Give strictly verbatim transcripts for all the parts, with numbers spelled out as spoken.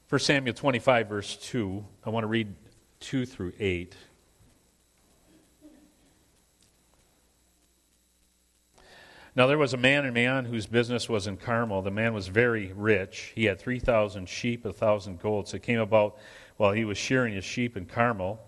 First Samuel twenty-five, verse two. I want to read two through eight. Now there was a man in Maon whose business was in Carmel. The man was very rich. He had three thousand sheep, a thousand goats. It came about while he was shearing his sheep in Carmel.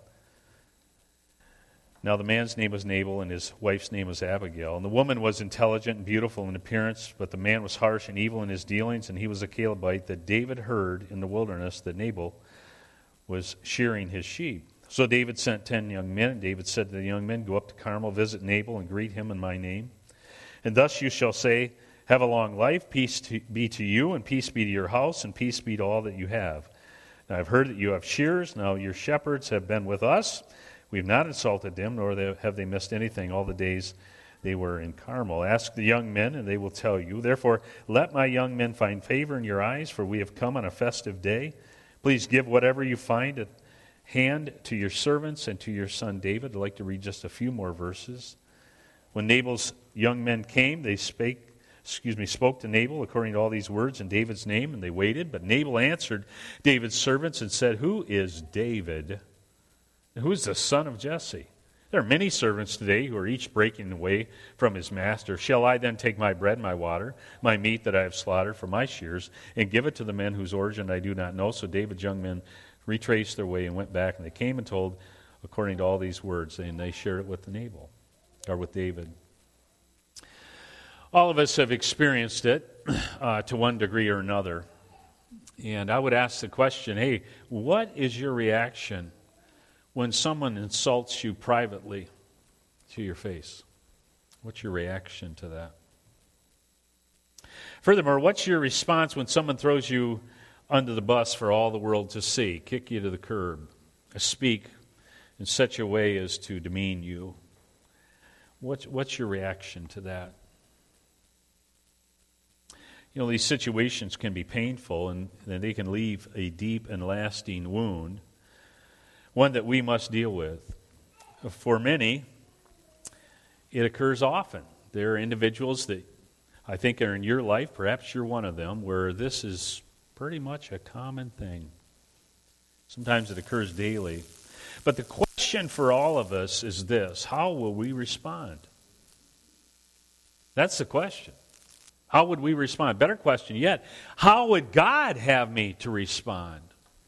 Now the man's name was Nabal, and his wife's name was Abigail. And the woman was intelligent and beautiful in appearance, but the man was harsh and evil in his dealings, and he was a Calebite. That David heard in the wilderness that Nabal was shearing his sheep. So David sent ten young men, and David said to the young men, "Go up to Carmel, visit Nabal, and greet him in my name. And thus you shall say, have a long life, peace to, be to you, and peace be to your house, and peace be to all that you have. Now I've heard that you have shears. Now your shepherds have been with us. We have not insulted them, nor have they missed anything all the days they were in Carmel. Ask the young men, and they will tell you. Therefore, let my young men find favor in your eyes, for we have come on a festive day. Please give whatever you find at hand to your servants and to your son David." I'd like to read just a few more verses. When Nabal's young men came, they spake, excuse me, spoke to Nabal according to all these words in David's name, and they waited. But Nabal answered David's servants and said, "Who is David? Who is the son of Jesse? There are many servants today who are each breaking away from his master. Shall I then take my bread, my water, my meat that I have slaughtered for my shears, and give it to the men whose origin I do not know?" So David's young men retraced their way and went back, and they came and told according to all these words, and they shared it with the Nabal, or with David. All of us have experienced it uh, to one degree or another. And I would ask the question, hey, what is your reaction when someone insults you privately to your face? What's your reaction to that? Furthermore, what's your response when someone throws you under the bus for all the world to see, kick you to the curb, speak in such a way as to demean you? What's, what's your reaction to that? You know, these situations can be painful, and, and they can leave a deep and lasting wound, one that we must deal with. For many, it occurs often. There are individuals that I think are in your life, perhaps you're one of them, where this is pretty much a common thing. Sometimes it occurs daily. But the question for all of us is this: how will we respond? That's the question. How would we respond? Better question yet, how would God have me to respond?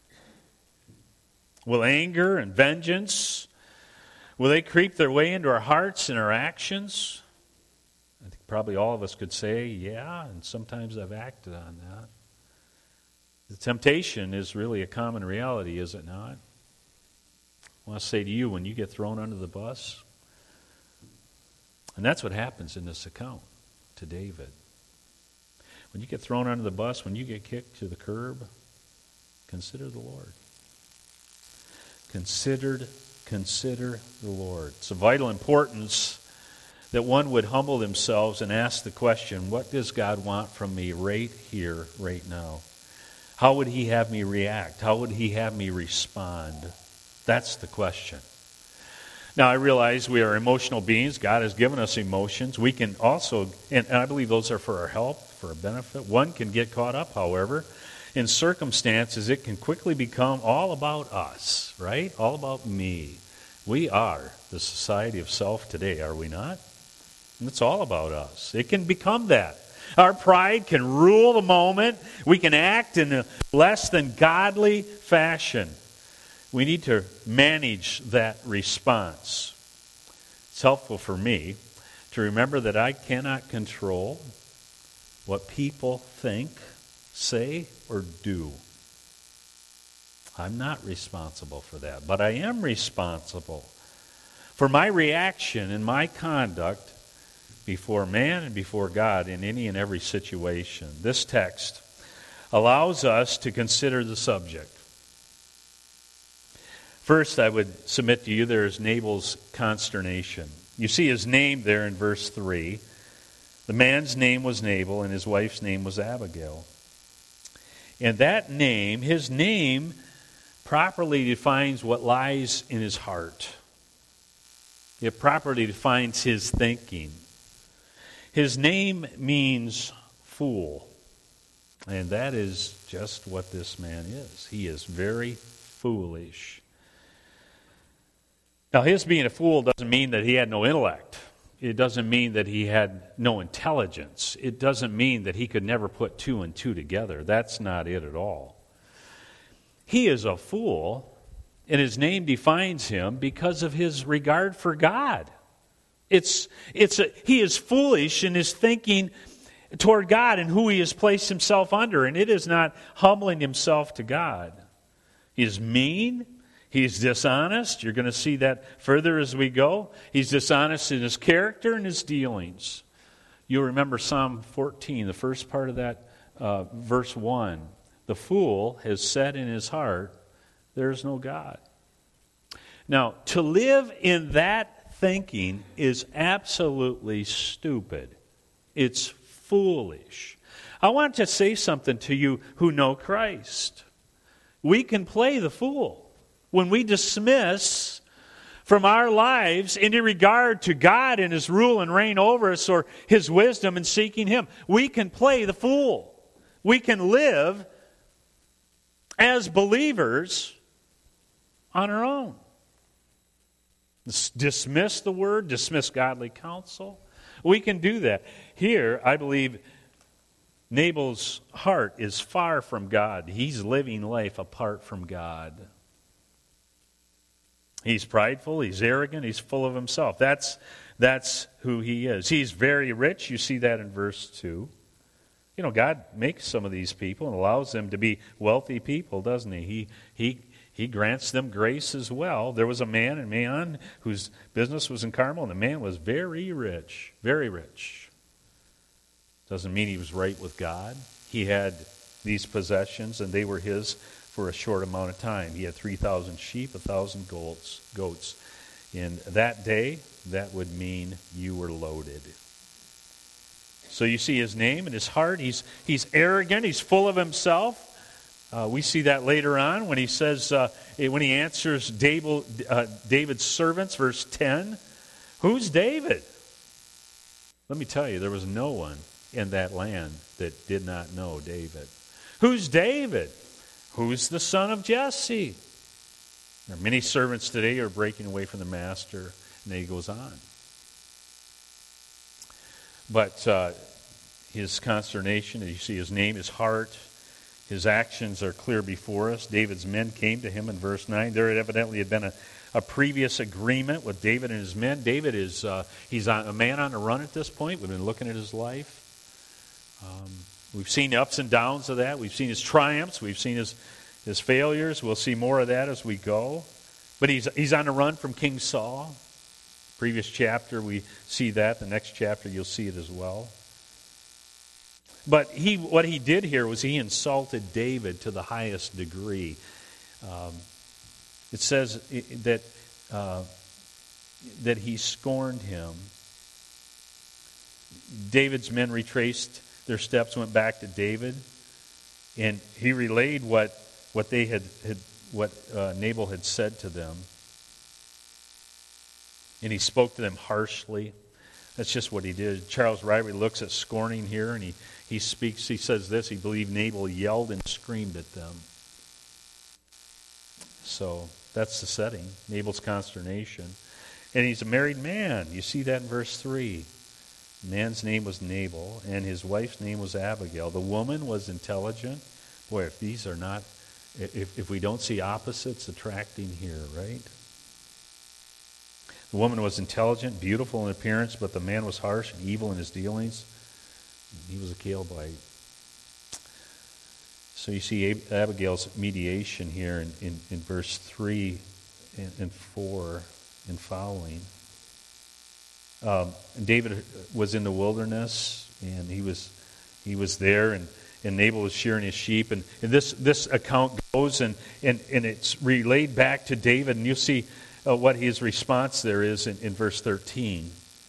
Will anger and vengeance, will they creep their way into our hearts and our actions? I think probably all of us could say, yeah, and sometimes I've acted on that. The temptation is really a common reality, is it not? I want to say to you, when you get thrown under the bus, and that's what happens in this account to David. When you get thrown under the bus, when you get kicked to the curb, consider the Lord. Considered, consider the Lord. It's of vital importance that one would humble themselves and ask the question, what does God want from me right here, right now? How would He have me react? How would He have me respond? That's the question. Now, I realize we are emotional beings. God has given us emotions. We can also, and I believe those are for our help, for our benefit. One can get caught up, however, in circumstances. It can quickly become all about us, right? All about me. We are the society of self today, are we not? And it's all about us. It can become that. Our pride can rule the moment. We can act in a less than godly fashion. We need to manage that response. It's helpful for me to remember that I cannot control what people think, say, or do. I'm not responsible for that, but I am responsible for my reaction and my conduct before man and before God in any and every situation. This text allows us to consider the subject. First, I would submit to you there is Nabal's consternation. You see his name there in verse three. The man's name was Nabal, and his wife's name was Abigail. And that name, his name, properly defines what lies in his heart. It properly defines his thinking. His name means fool. And that is just what this man is. He is very foolish. Now, his being a fool doesn't mean that he had no intellect. It doesn't mean that he had no intelligence. It doesn't mean that he could never put two and two together. That's not it at all. He is a fool, and his name defines him because of his regard for God. It's, it's a, he is foolish in his thinking toward God and who he has placed himself under, and it is not humbling himself to God. He is mean. He's dishonest. You're going to see that further as we go. He's dishonest in his character and his dealings. You'll remember Psalm fourteen, the first part of that, uh, verse one. The fool has said in his heart, there is no God. Now, to live in that thinking is absolutely stupid. It's foolish. I want to say something to you who know Christ. We can play the fool when we dismiss from our lives any regard to God and His rule and reign over us or His wisdom in seeking Him. We can play the fool. We can live as believers on our own. Dismiss the Word, dismiss godly counsel. We can do that. Here, I believe Nabal's heart is far from God. He's living life apart from God. He's prideful, he's arrogant, he's full of himself. That's, that's who he is. He's very rich. You see that in verse two. You know, God makes some of these people and allows them to be wealthy people, doesn't he? He, he, he grants them grace as well. There was a man in Maon whose business was in Carmel, and the man was very rich, very rich. Doesn't mean he was right with God. He had these possessions, and they were his for a short amount of time. He had three thousand sheep, one thousand goats. goats. In that day, that would mean you were loaded. So you see his name and his heart. He's, he's arrogant. He's full of himself. Uh, we see that later on when he says, uh, when he answers David, uh, David's servants, verse ten. Who's David? Let me tell you, there was no one in that land that did not know David. Who's David? Who's the son of Jesse? There are many servants today who are breaking away from the master, and then he goes on. But uh, his consternation, as you see, his name, his heart, his actions are clear before us. David's men came to him in verse nine. There had evidently had been a, a previous agreement with David and his men. David is uh, he's on, a man on the run at this point. We've been looking at his life. Um, we've seen the ups and downs of that. We've seen his triumphs. We've seen his, his failures. We'll see more of that as we go. But he's he's on the run from King Saul. Previous chapter, we see that. The next chapter, you'll see it as well. But he, what he did here was he insulted David to the highest degree. Um, it says that uh, that he scorned him. David's men retraced their steps, went back to David, and he relayed what what they had, had what uh, Nabal had said to them. And he spoke to them harshly. That's just what he did. Charles Ryrie looks at scorning here, and he, he speaks, he says this, he believed Nabal yelled and screamed at them. So that's the setting, Nabal's consternation. And he's a married man. You see that in verse three. The man's name was Nabal, and his wife's name was Abigail. The woman was intelligent. Boy, if these are not, if, if we don't see opposites attracting here, right? The woman was intelligent, beautiful in appearance, but the man was harsh and evil in his dealings. He was a Calebite. So you see Abigail's mediation here in, in, in verse three and, and four and following. Um, David was in the wilderness, and he was he was there, and, and Nabal was shearing his sheep. And, and this, this account goes, and, and, and it's relayed back to David, and you'll see Uh, what his response there is in, in verse thirteen.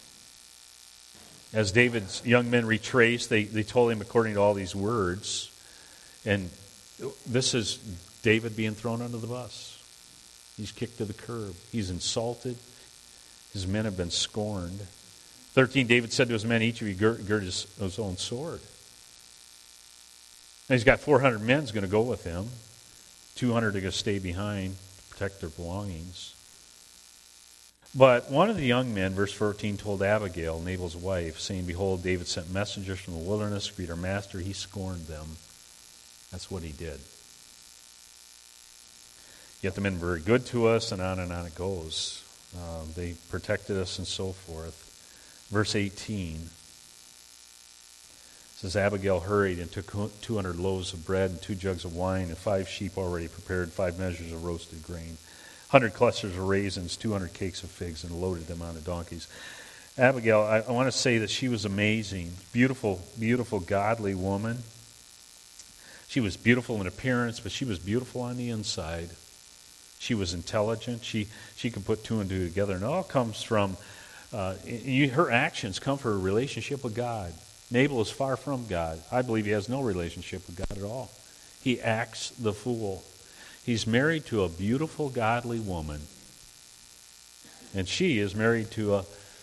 As David's young men retraced, they, they told him according to all these words. And this is David being thrown under the bus. He's kicked to the curb. He's insulted. His men have been scorned. thirteen, David said to his men, each of you gird, gird his, his own sword. And he's got four hundred men going to go with him. two hundred are going to stay behind to protect their belongings. But one of the young men, verse fourteen, told Abigail, Nabal's wife, saying, Behold, David sent messengers from the wilderness to greet our master. He scorned them. That's what he did. Yet the men were very good to us, and on and on it goes. Uh, they protected us and so forth. Verse eighteen says, Abigail hurried and took two hundred loaves of bread and two jugs of wine and five sheep already prepared, five measures of roasted grain, one hundred clusters of raisins, two hundred cakes of figs, and loaded them on the donkeys. Abigail, I, I want to say that she was amazing. Beautiful, beautiful, godly woman. She was beautiful in appearance, but she was beautiful on the inside. She was intelligent. She she could put two and two together. And it all comes from, uh, you, her actions come from her relationship with God. Nabal is far from God. I believe he has no relationship with God at all. He acts the fool. He's married to a beautiful, godly woman. And she is married to a,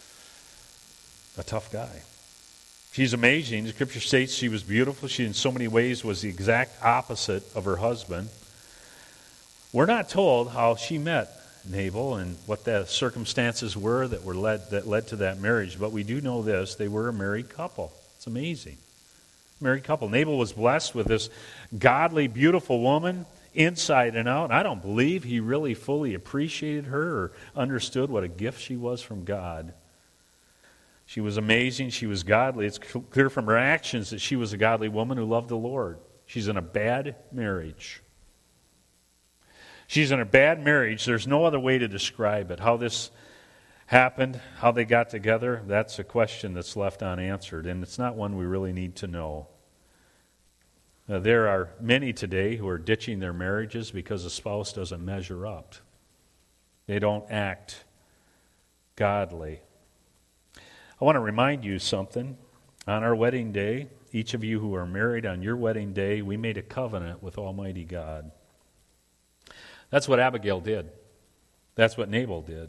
a tough guy. She's amazing. The scripture states she was beautiful. She in so many ways was the exact opposite of her husband. We're not told how she met Nabal and what the circumstances were that were led that led to that marriage, but we do know this: they were a married couple. It's amazing. Married couple. Nabal was blessed with this godly, beautiful woman, inside and out. I don't believe he really fully appreciated her or understood what a gift she was from God. She was amazing. She was godly. It's clear from her actions that she was a godly woman who loved the Lord. She's in a bad marriage. She's in a bad marriage. There's no other way to describe it. How this happened, how they got together, that's a question that's left unanswered, and it's not one we really need to know. Now, there are many today who are ditching their marriages because the spouse doesn't measure up. They don't act godly. I want to remind you something. On our wedding day, each of you who are married on your wedding day, we made a covenant with Almighty God. That's what Abigail did. That's what Nabal did.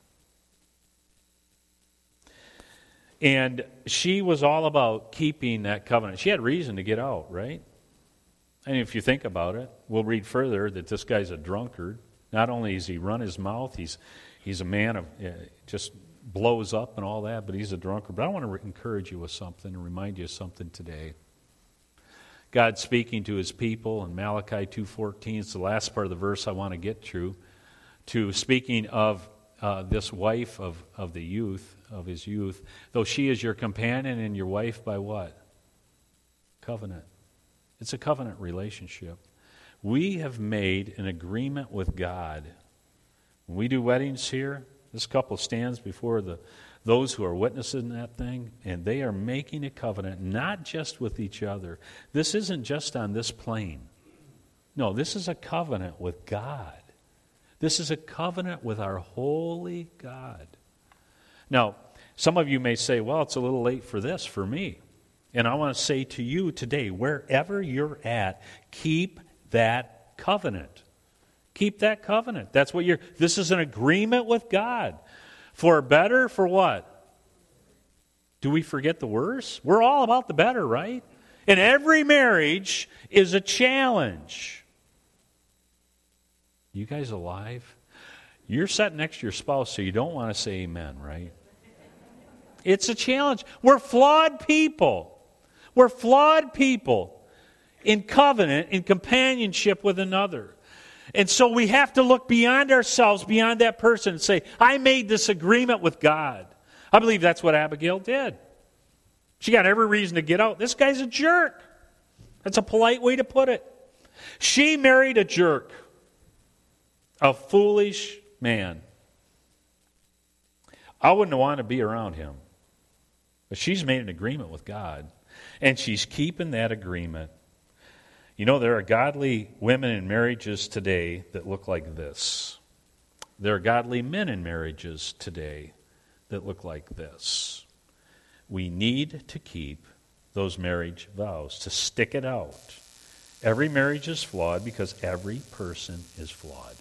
And she was all about keeping that covenant. She had reason to get out, right? And if you think about it, we'll read further that this guy's a drunkard. Not only has he run his mouth, he's he's a man of uh, just blows up and all that, but he's a drunkard. But I want to re- encourage you with something and remind you of something today. God speaking to his people in Malachi two fourteen, it's the last part of the verse I want to get through, to speaking of uh, this wife of, of the youth, of his youth, though she is your companion and your wife by what? Covenant. It's a covenant relationship. We have made an agreement with God. When we do weddings here, this couple stands before the those who are witnessing that thing, and they are making a covenant not just with each other. This isn't just on this plane. No, this is a covenant with God. This is a covenant with our holy God. Now, some of you may say, well, it's a little late for this for me. And I want to say to you today, wherever you're at, keep that covenant. Keep that covenant. That's what you're, this is an agreement with God. For better, for what? Do we forget the worse? We're all about the better, right? And every marriage is a challenge. You guys alive? You're sitting next to your spouse, so you don't want to say amen, right? It's a challenge. We're flawed people. We're flawed people in covenant, in companionship with another. And so we have to look beyond ourselves, beyond that person, and say, I made this agreement with God. I believe that's what Abigail did. She got every reason to get out. This guy's a jerk. That's a polite way to put it. She married a jerk, a foolish man. I wouldn't want to be around him. But she's made an agreement with God, and she's keeping that agreement. You know, there are godly women in marriages today that look like this. There are godly men in marriages today that look like this. We need to keep those marriage vows, to stick it out. Every marriage is flawed because every person is flawed.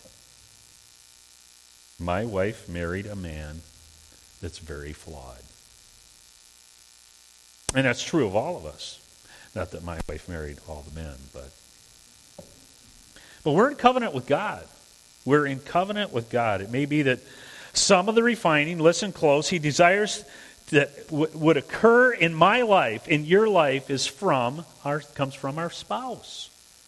My wife married a man that's very flawed. And that's true of all of us. Not that my wife married all the men, but... But we're in covenant with God. We're in covenant with God. It may be that some of the refining, listen close, he desires that w- would occur in my life, in your life, is from our comes from our spouse.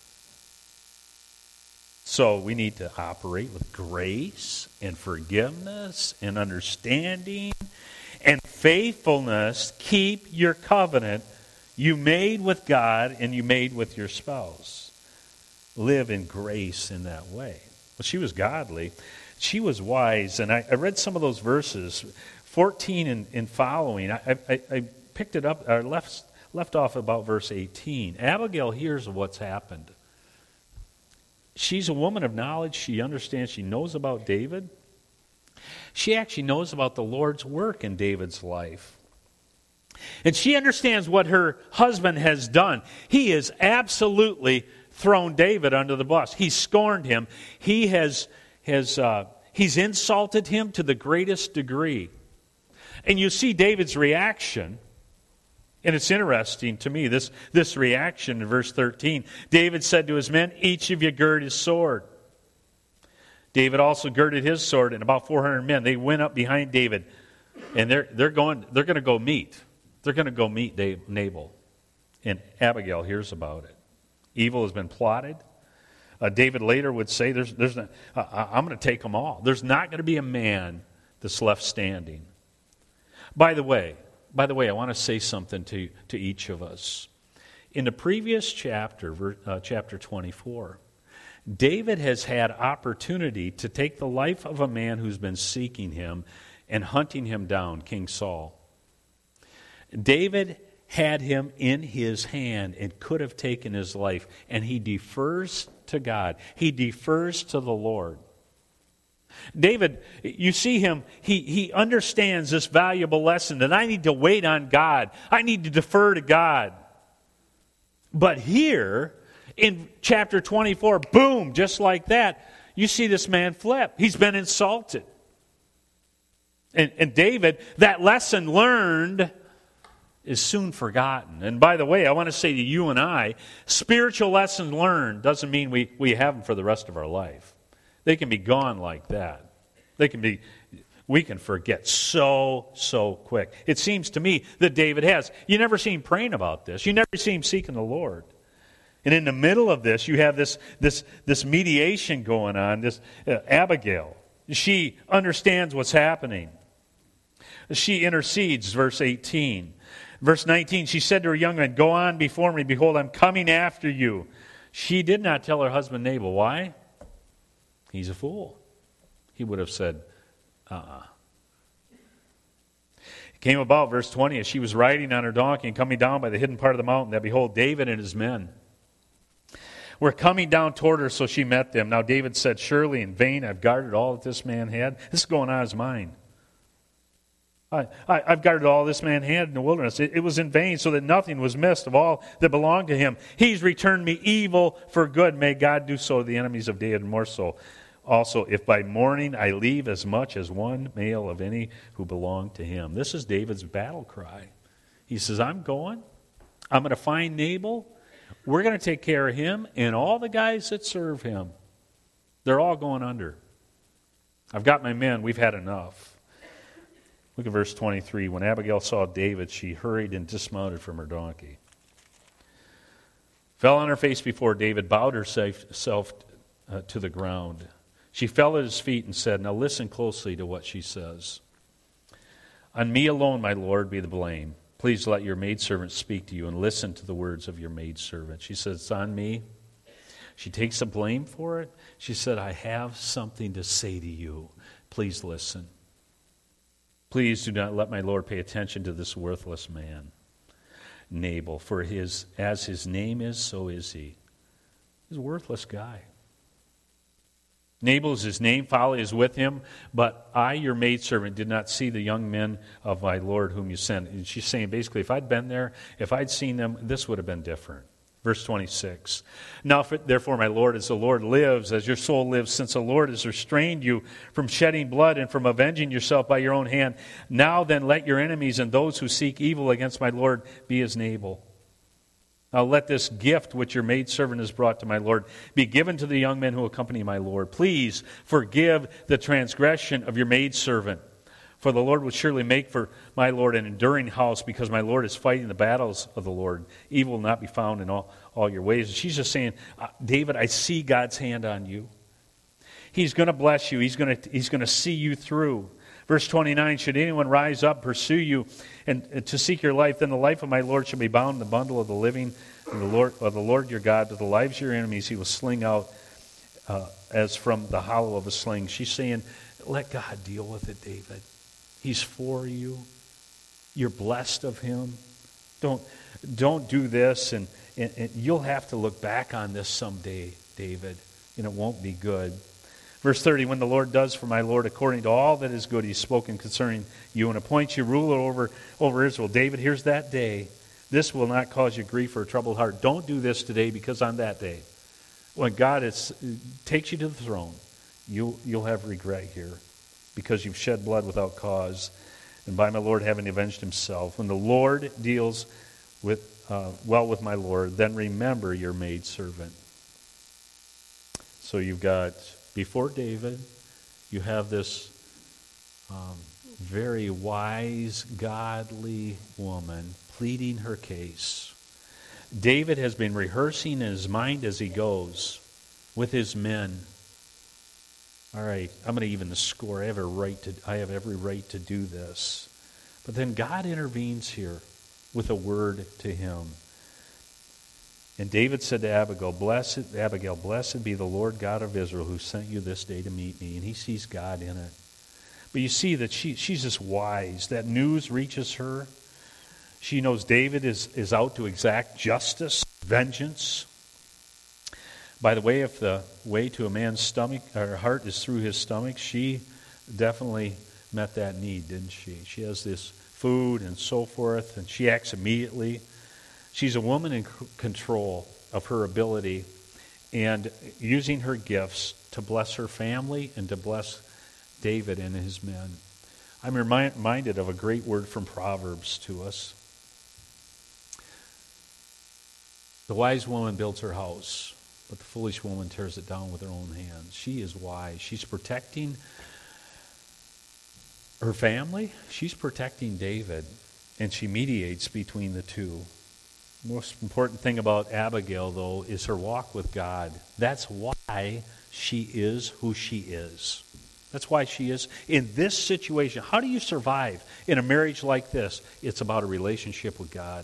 So we need to operate with grace and forgiveness and understanding and faithfulness. Keep your covenant you made with God and you made with your spouse. Live in grace in that way. Well, she was godly. She was wise. And I, I read some of those verses, fourteen and, and following. I, I, I picked it up, or left, left off about verse eighteen. Abigail hears of what's happened. She's a woman of knowledge. She understands. She knows about David. She actually knows about the Lord's work in David's life. And she understands what her husband has done. He has absolutely thrown David under the bus. He's scorned him. He has, has uh, he's insulted him to the greatest degree. And you see David's reaction. And it's interesting to me, this, this reaction in verse thirteen. David said to his men, each of you gird his sword. David also girded his sword, and about four hundred men, they went up behind David. And they're, they're going, they're going to go meet. They're going to go meet Dave, Nabal. And Abigail hears about it. Evil has been plotted. Uh, David later would say, "There's, there's not, uh, I'm going to take them all. There's not going to be a man that's left standing." By the way, by the way, I want to say something to, to each of us. In the previous chapter, uh, chapter twenty-four, David has had opportunity to take the life of a man who's been seeking him and hunting him down, King Saul. David had him in his hand and could have taken his life, and he defers to God. He defers to the Lord. David, you see him, he, he understands this valuable lesson that I need to wait on God. I need to defer to God. But here, in chapter twenty-four, boom, just like that, you see this man flip. He's been insulted. And, and David, that lesson learned is soon forgotten. And by the way, I want to say to you and I, spiritual lessons learned doesn't mean we, we have them for the rest of our life. They can be gone like that. They can be, we can forget so, so quick. It seems to me that David has. You never see him praying about this. You never see him seeking the Lord. And in the middle of this, you have this, this, this mediation going on, this uh, Abigail. She understands what's happening. She intercedes, verse eighteen. Verse nineteen, she said to her young man, "Go on before me, behold, I'm coming after you." She did not tell her husband Nabal. Why? He's a fool. He would have said, uh-uh. It came about, verse twenty, as she was riding on her donkey and coming down by the hidden part of the mountain, that behold, David and his men were coming down toward her, so she met them. Now David said, "Surely in vain I've guarded all that this man had." This is going on in his mind. I, I, I've guarded all this man had in the wilderness. It, it was in vain, so that nothing was missed of all that belonged to him. He's returned me evil for good. May God do so to the enemies of David, more so. Also, if by morning I leave as much as one male of any who belong to him. This is David's battle cry. He says, I'm going. I'm going to find Nabal. We're going to take care of him and all the guys that serve him. They're all going under. I've got my men. We've had enough. Look at verse twenty-three. When Abigail saw David, she hurried and dismounted from her donkey. Fell on her face before David, bowed herself uh, to the ground. She fell at his feet and said, now listen closely to what she says. On me alone, my Lord, be the blame. Please let your maidservant speak to you and listen to the words of your maidservant. She says, it's on me. She takes the blame for it. She said, I have something to say to you. Please listen. Please do not let my Lord pay attention to this worthless man, Nabal, for his as his name is, so is he. He's a worthless guy. Nabal is his name, folly is with him, but I, your maidservant, did not see the young men of my Lord whom you sent. And she's saying basically, if I'd been there, if I'd seen them, this would have been different. Verse twenty-six. Now, therefore, my Lord, as the Lord lives, as your soul lives, since the Lord has restrained you from shedding blood and from avenging yourself by your own hand, now then let your enemies and those who seek evil against my Lord be as Nabal. Now let this gift which your maidservant has brought to my Lord be given to the young men who accompany my Lord. Please forgive the transgression of your maidservant. For the Lord will surely make for my Lord an enduring house, because my Lord is fighting the battles of the Lord. Evil will not be found in all, all your ways. She's just saying, David, I see God's hand on you. He's going to bless you. He's going to, he's going to see you through. Verse twenty-nine, should anyone rise up, pursue you, and, and to seek your life, then the life of my Lord shall be bound in the bundle of the living, and the Lord, of the Lord your God, but the lives of your enemies he will sling out uh, as from the hollow of a sling. She's saying, let God deal with it, David. He's for you. You're blessed of him. Don't, don't do this, and, and, and you'll have to look back on this someday, David, and it won't be good. Verse thirty, when the Lord does for my Lord according to all that is good he's spoken concerning you, and appoints you ruler over, over Israel. David, here's that day. This will not cause you grief or a troubled heart. Don't do this today, because on that day, when God is, takes you to the throne, you'll, you'll have regret here, because you've shed blood without cause, and by my Lord having avenged himself. When the Lord deals with uh, well with my Lord, then remember your maidservant. So you've got, before David, you have this um, very wise, godly woman pleading her case. David has been rehearsing in his mind as he goes with his men. All right, I'm going to even the score. I have a right to. I have every right to do this. But then God intervenes here with a word to him. And David said to Abigail, "Blessed Abigail, blessed be the Lord God of Israel, who sent you this day to meet me." And he sees God in it. But you see that she she's just wise. That news reaches her. She knows David is, is out to exact justice, vengeance. By the way, if the way to a man's stomach or heart is through his stomach, she definitely met that need, didn't she? She has this food and so forth, and she acts immediately. She's a woman in c- control of her ability and using her gifts to bless her family and to bless David and his men. I'm remind, reminded of a great word from Proverbs to us. The wise woman builds her house, but the foolish woman tears it down with her own hands. She is wise. She's protecting her family. She's protecting David, and she mediates between the two. The most important thing about Abigail, though, is her walk with God. That's why she is who she is. That's why she is in this situation. How do you survive in a marriage like this? It's about a relationship with God.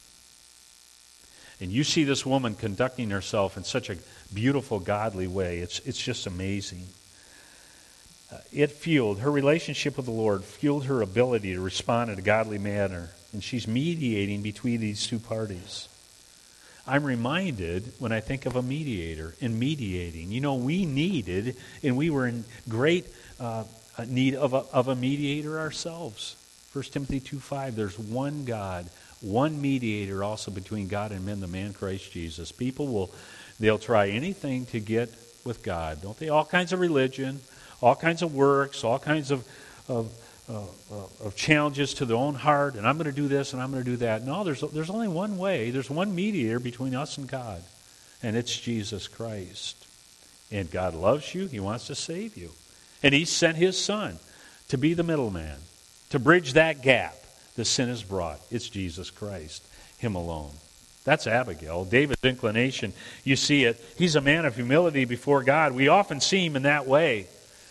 And you see this woman conducting herself in such a beautiful, godly way. It's, it's just amazing. Uh, it fueled, her relationship with the Lord fueled her ability to respond in a godly manner. And she's mediating between these two parties. I'm reminded when I think of a mediator in mediating. You know, we needed, and we were in great uh, need of a, of a mediator ourselves. First Timothy two five, there's one God, one mediator also between God and men, the man Christ Jesus. People will, they'll try anything to get with God, don't they? All kinds of religion, all kinds of works, all kinds of, of Uh, uh, of challenges to their own heart, and I'm going to do this and I'm going to do that. No, there's there's only one way. There's one mediator between us and God, and it's Jesus Christ. And God loves you. He wants to save you. And He sent His Son to be the middleman, to bridge that gap the sin has brought. It's Jesus Christ, Him alone. That's Abigail. David's inclination, you see it. He's a man of humility before God. We often see him in that way.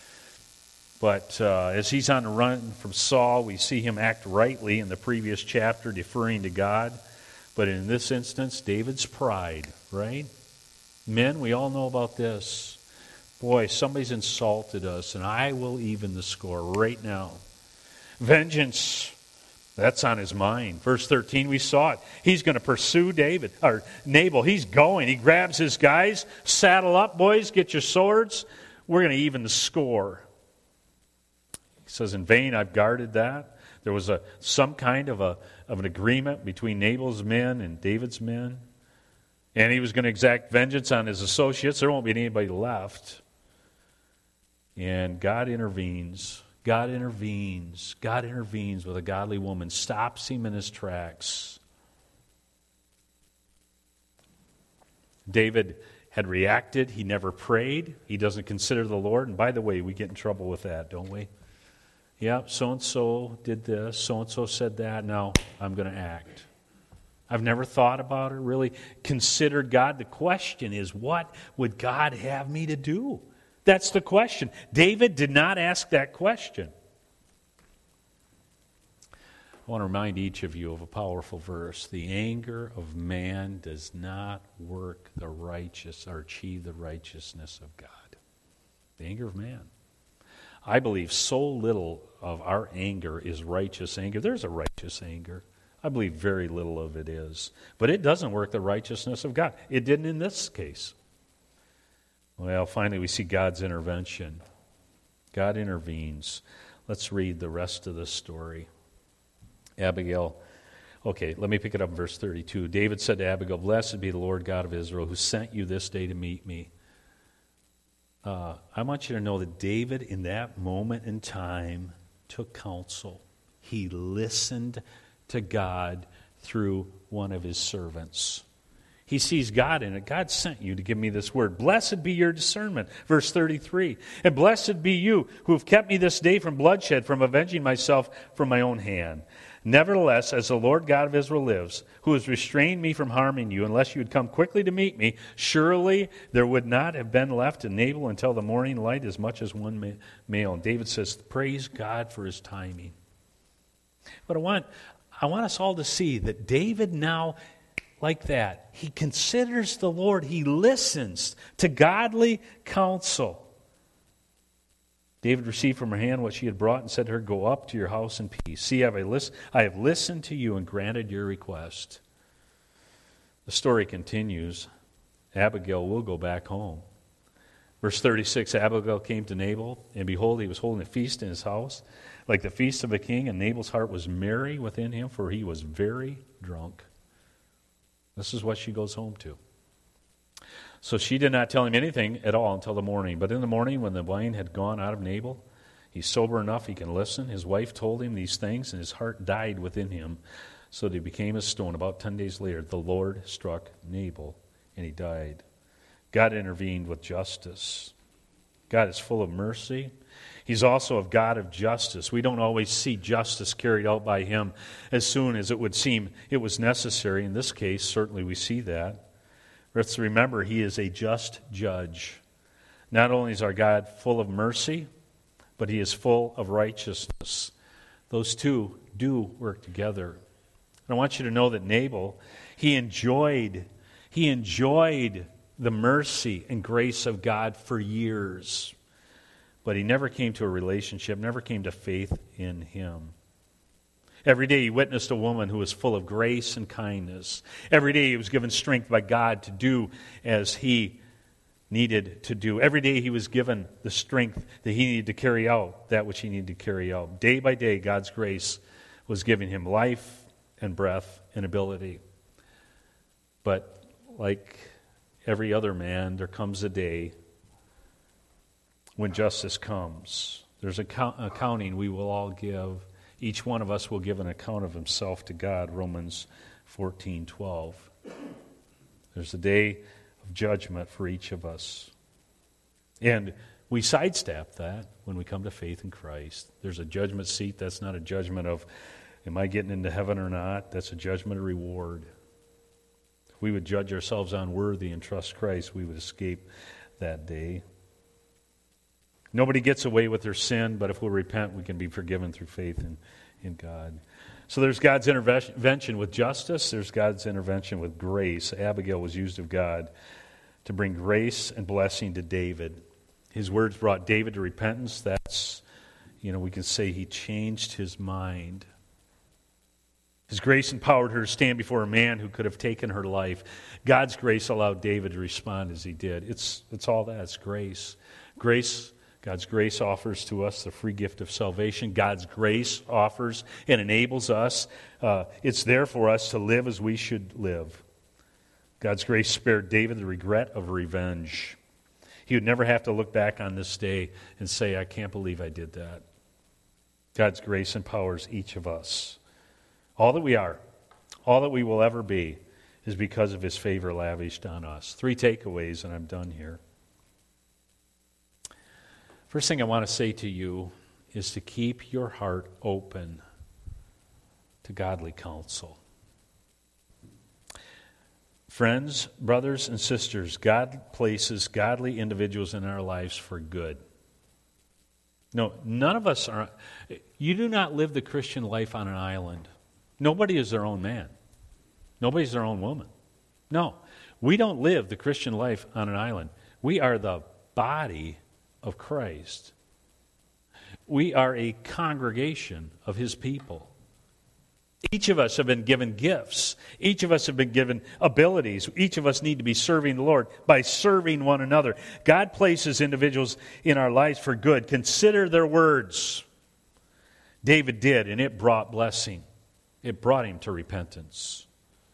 But uh, as he's on the run from Saul, we see him act rightly in the previous chapter, deferring to God. But in this instance, David's pride, right? Men, we all know about this. Boy, somebody's insulted us, and I will even the score right now. Vengeance, that's on his mind. Verse thirteen, we saw it. He's going to pursue David, or Nabal. He's going. He grabs his guys. Saddle up, boys. Get your swords. We're going to even the score. He says, in vain I've guarded that. There was a some kind of a of an agreement between Nabal's men and David's men. And he was going to exact vengeance on his associates. There won't be anybody left. And God intervenes. God intervenes. God intervenes with a godly woman. Stops him in his tracks. David had reacted. He never prayed. He doesn't consider the Lord. And by the way, we get in trouble with that, don't we? Yeah, so-and-so did this, so-and-so said that, now I'm going to act. I've never thought about it, really considered God. The question is, what would God have me to do? That's the question. David did not ask that question. I want to remind each of you of a powerful verse. The anger of man does not work the righteous or achieve the righteousness of God. The anger of man. I believe so little of our anger is righteous anger. There's a righteous anger. I believe very little of it is. But it doesn't work the righteousness of God. It didn't in this case. Well, finally we see God's intervention. God intervenes. Let's read the rest of the story. Abigail, okay, let me pick it up in verse thirty-two. David said to Abigail, "Blessed be the Lord God of Israel, who sent you this day to meet me." Uh, I want you to know that David, in that moment in time, took counsel. He listened to God through one of his servants. He sees God in it. God sent you to give me this word. Blessed be your discernment. Verse thirty-three. And blessed be you who have kept me this day from bloodshed, from avenging myself from my own hand. Nevertheless, as the Lord God of Israel lives, who has restrained me from harming you, unless you had come quickly to meet me, surely there would not have been left to Nabal until the morning light as much as one male. And David says, praise God for his timing. But I want, I want us all to see that David now, like that, he considers the Lord. He listens to godly counsel. David received from her hand what she had brought and said to her, "Go up to your house in peace. See, I have, list- I have listened to you and granted your request." The story continues. Abigail will go back home. Verse thirty-six, Abigail came to Nabal, and behold, he was holding a feast in his house, like the feast of a king, and Nabal's heart was merry within him, for he was very drunk. This is what she goes home to. So she did not tell him anything at all until the morning. But in the morning, when the wine had gone out of Nabal, he's sober enough he can listen. His wife told him these things, and his heart died within him, so that he became as stone. About ten days later, the Lord struck Nabal, and he died. God intervened with justice. God is full of mercy. He's also a God of justice. We don't always see justice carried out by him as soon as it would seem it was necessary. In this case, certainly we see that. Let's remember, he is a just judge. Not only is our God full of mercy, but he is full of righteousness. Those two do work together. And I want you to know that Nabal, he enjoyed, he enjoyed the mercy and grace of God for years. But he never came to a relationship, never came to faith in him. Every day he witnessed a woman who was full of grace and kindness. Every day he was given strength by God to do as he needed to do. Every day he was given the strength that he needed to carry out that which he needed to carry out. Day by day, God's grace was giving him life and breath and ability. But like every other man, there comes a day when justice comes. There's an accounting we will all give. Each one of us will give an account of himself to God, Romans fourteen twelve. There's a day of judgment for each of us. And we sidestep that when we come to faith in Christ. There's a judgment seat. That's not a judgment of, am I getting into heaven or not? That's a judgment of reward. If we would judge ourselves unworthy and trust Christ, we would escape that day. Nobody gets away with their sin, but if we repent, we can be forgiven through faith in, in God. So there's God's intervention with justice. There's God's intervention with grace. Abigail was used of God to bring grace and blessing to David. His words brought David to repentance. That's, you know, we can say he changed his mind. His grace empowered her to stand before a man who could have taken her life. God's grace allowed David to respond as he did. It's, it's all that. It's grace. Grace God's grace offers to us the free gift of salvation. God's grace offers and enables us. Uh, it's there for us to live as we should live. God's grace spared David the regret of revenge. He would never have to look back on this day and say, I can't believe I did that. God's grace empowers each of us. All that we are, all that we will ever be, is because of his favor lavished on us. Three takeaways, and I'm done here. First thing I want to say to you is to keep your heart open to godly counsel. Friends, brothers, and sisters, God places godly individuals in our lives for good. No, none of us are. You do not live the Christian life on an island. Nobody is their own man. Nobody's their own woman. No, we don't live the Christian life on an island. We are the body of Christ. We are a congregation of his people. Each of us have been given gifts. Each of us have been given abilities. Each of us need to be serving the Lord by serving one another. God places individuals in our lives for good. Consider their words. David did, and it brought blessing. It brought him to repentance.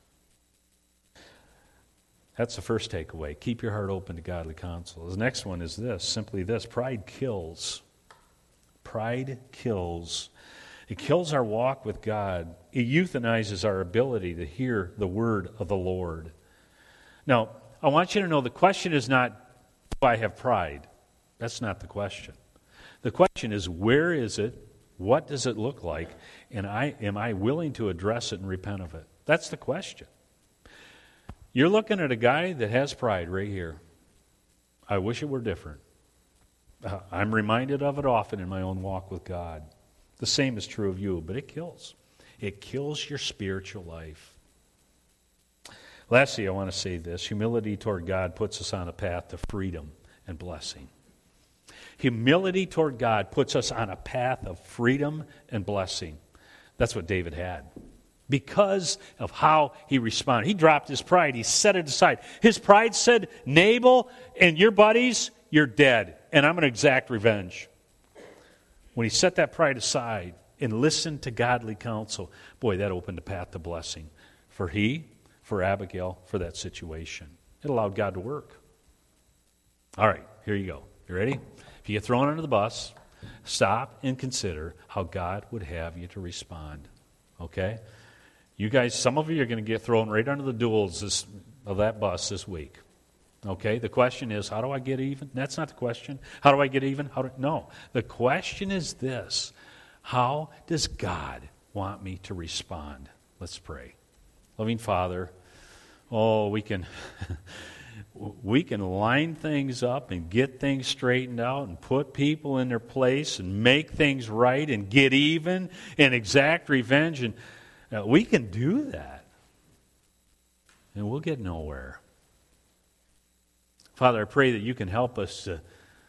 That's the first takeaway. Keep your heart open to godly counsel. The next one is this, simply this. Pride kills. Pride kills. It kills our walk with God. It euthanizes our ability to hear the word of the Lord. Now, I want you to know the question is not, do I have pride? That's not the question. The question is, where is it? What does it look like? And I am I willing to address it and repent of it? That's the question. You're looking at a guy that has pride right here. I wish it were different. Uh, I'm reminded of it often in my own walk with God. The same is true of you, but it kills. It kills your spiritual life. Lastly, I want to say this. Humility toward God puts us on a path to freedom and blessing. Humility toward God puts us on a path of freedom and blessing. That's what David had. Because of how he responded. He dropped his pride. He set it aside. His pride said, Nabal and your buddies, you're dead, and I'm going to exact revenge. When he set that pride aside and listened to godly counsel, boy, that opened a path to blessing for he, for Abigail, for that situation. It allowed God to work. All right, here you go. You ready? If you get thrown under the bus, stop and consider how God would have you to respond. Okay? You guys, some of you are going to get thrown right under the duels this, of that bus this week. Okay, the question is, how do I get even? That's not the question. How do I get even? How do, no, the question is this. How does God want me to respond? Let's pray. Loving Father, oh, we can we can line things up and get things straightened out and put people in their place and make things right and get even and exact revenge. And uh, we can do that. And we'll get nowhere. Father, I pray that you can help us to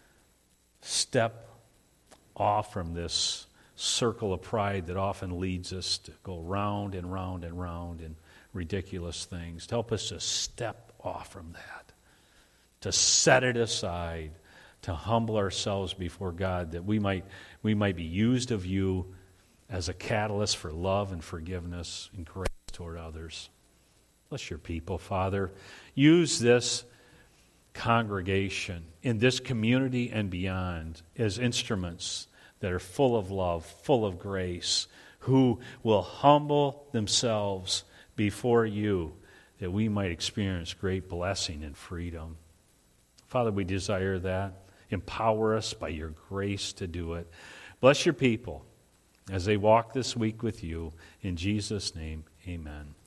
step off from this circle of pride that often leads us to go round and round and round in ridiculous things. To help us to step off from that, to set it aside, to humble ourselves before God, that we might we might be used of you as a catalyst for love and forgiveness and grace toward others. Bless your people, Father. Use this congregation in this community and beyond as instruments that are full of love, full of grace, who will humble themselves before you that we might experience great blessing and freedom. Father, we desire that. Empower us by your grace to do it. Bless your people as they walk this week with you. In Jesus' name, amen.